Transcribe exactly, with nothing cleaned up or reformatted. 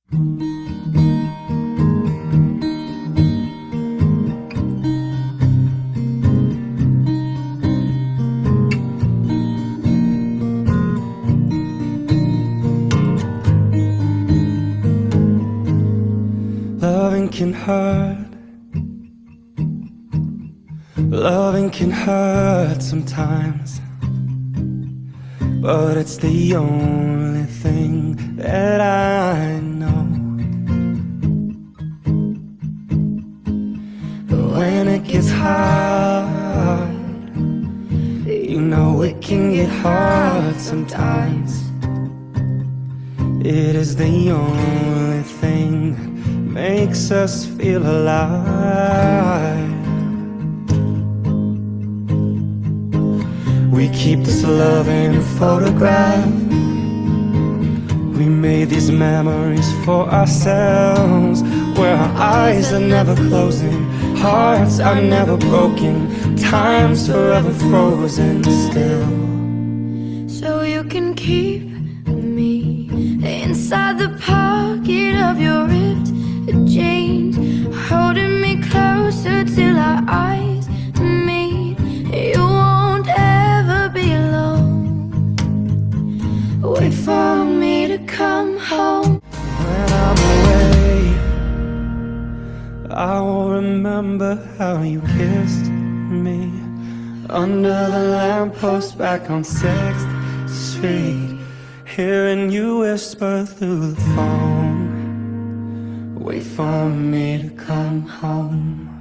Loving can hurt. Loving can hurt sometimes, but it's the only thing that I know. But when it gets hard, you know it can get hard sometimes. It is the only thing that makes us feel alive. We keep this love in a photograph. We made these memories for ourselves, where our eyes are never closing, hearts are never broken, time's forever frozen still. So you can keep me inside the pocket of your ripped jeans, holding me closer till our eyes meet. You won't ever be alone. Wait for me to come home. When I'm away, I will remember how you kissed me under the lamppost back on sixth street, hearing you whisper through the phone. Wait for me to come home.